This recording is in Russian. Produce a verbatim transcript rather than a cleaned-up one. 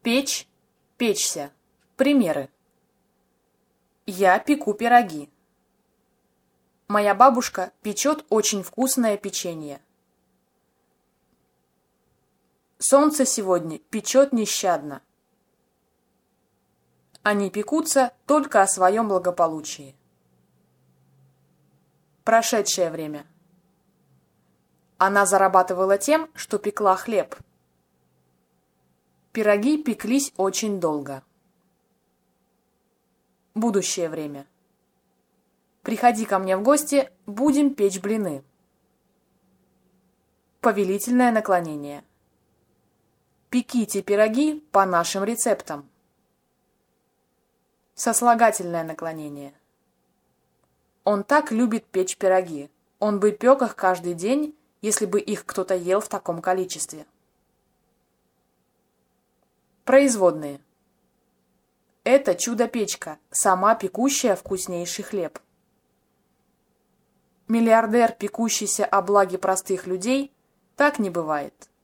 Печь, печься. Примеры. Я пеку пироги. Моя бабушка печет очень вкусное печенье. Солнце сегодня печет нещадно. Они пекутся только о своем благополучии. Прошедшее время. Она зарабатывала тем, что пекла хлеб. Пироги пеклись очень долго. Будущее время. Приходи ко мне в гости, будем печь блины. Повелительное наклонение. Пеките пироги по нашим рецептам. Сослагательное наклонение. Он так любит печь пироги. Он бы пек их каждый день, если бы их кто-то ел в таком количестве. Производные. Это чудо-печка, сама пекущая вкуснейший хлеб. Миллиардер, пекущийся о благе простых людей, так не бывает.